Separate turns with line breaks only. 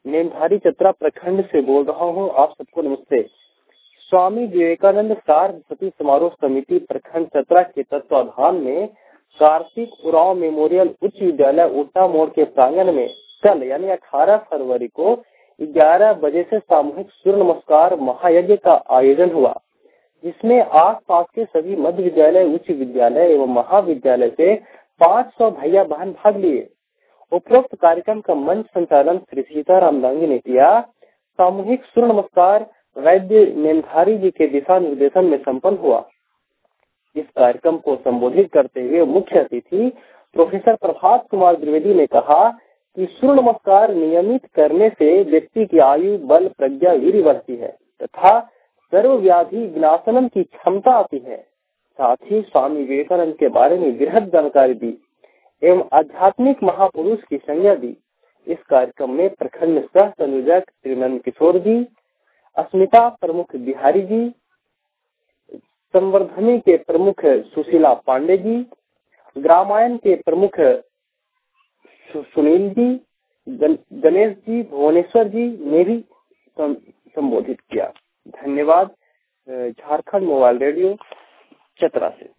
नेमधारी चतरा प्रखंड से बोल रहा हूँ। आप सबको नमस्ते। स्वामी विवेकानंद सार्वजनिक समारोह समिति प्रखंड चतरा के तत्वाधान में कार्तिक उरांव मेमोरियल उच्च विद्यालय ऊटा मोड़ के प्रांगण में कल यानी 18 फरवरी को 11 बजे से सामूहिक सूर्य नमस्कार महायज्ञ का आयोजन हुआ, जिसमें आसपास के सभी मध्य विद्यालय, उच्च विद्यालय एवं महाविद्यालय से 500 भैया बहन भाग लिए। उपरोक्त कार्यक्रम का मंच संचालन श्री सीताराम दांगी ने किया। सामूहिक सूर्य नमस्कार वैद्य नेमधारी जी के दिशा निर्देशन में संपन्न हुआ। इस कार्यक्रम को संबोधित करते हुए मुख्य अतिथि प्रोफेसर प्रभात कुमार द्विवेदी ने कहा कि सूर्य नमस्कार नियमित करने से व्यक्ति की आयु, बल, प्रज्ञा, वीर्य बढ़ती है तथा सर्व व्याधि विनाशनम की क्षमता आती है। साथ ही स्वामी विवेकानंद के बारे में वृहद जानकारी दी एवं आध्यात्मिक महापुरुष की संज्ञा दी। इस कार्यक्रम में प्रखंड सह संयोजक श्री नंद किशोर जी, अस्मिता प्रमुख बिहारी जी, संवर्धनी के प्रमुख सुशीला पांडे जी, ग्रामायण के प्रमुख सुनील जी, गणेश जी, भुवनेश्वर जी ने भी संबोधित किया। धन्यवाद। झारखंड मोबाइल रेडियो चतरा से।